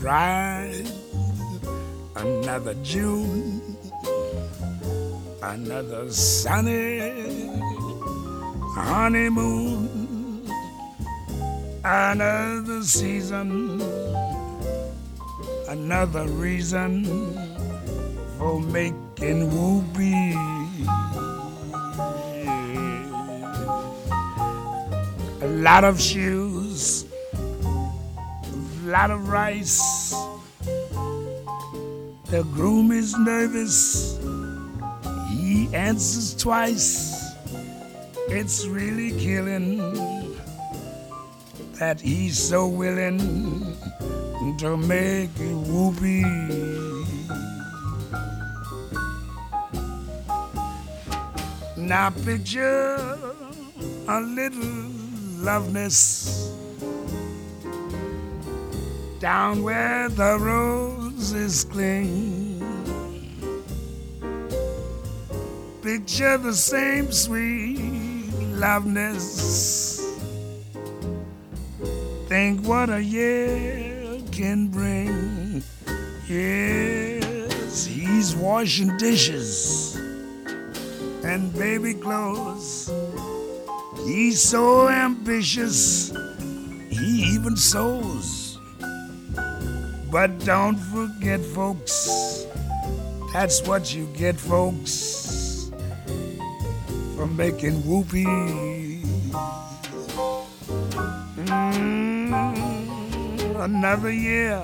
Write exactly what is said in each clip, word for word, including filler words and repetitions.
ride. Another June, another sunny honeymoon, another season, another reason for making whoopee. A lot of shoes, a lot of rice. The groom is nervous, he answers twice. It's really killing that he's so willing to make it whoopee. Now picture a little loveness down where the roses cling. Picture the same sweet loveness. Think what a year can bring. Yes, he's washing dishes and baby clothes. He's so ambitious, he even sews. But don't forget, folks, that's what you get, folks, for making whoopee. Mm, another year,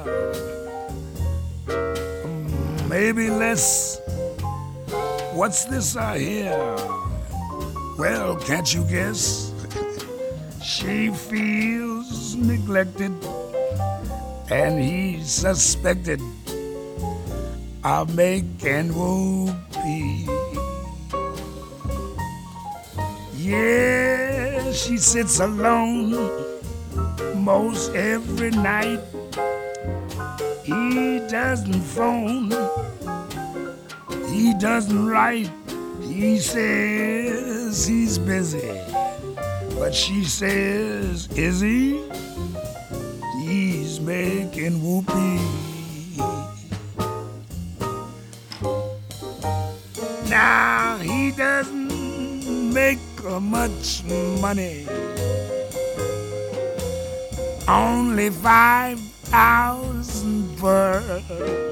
maybe less. What's this I hear? Well, can't you guess? She feels neglected, and he's suspected of making whoopee. Yeah, she sits alone most every night. He doesn't phone, he doesn't write. He says he's busy, but she says, is he? He's making whoopee. Now he doesn't make much money, only five thousand per.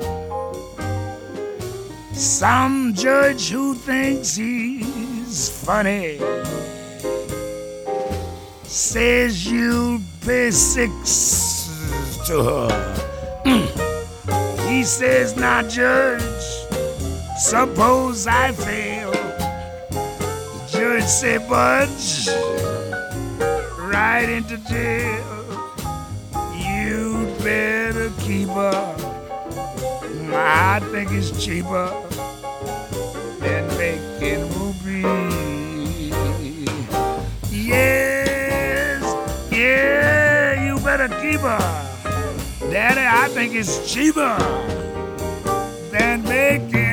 Some judge who thinks he's funny says you'll pay six to her. Mm. He says, now judge, suppose I fail. The judge say, budge right into jail. You'd better keep her. I think it's cheaper than making whoopee. Yes, yeah, you better keep her. Daddy, I think it's cheaper than making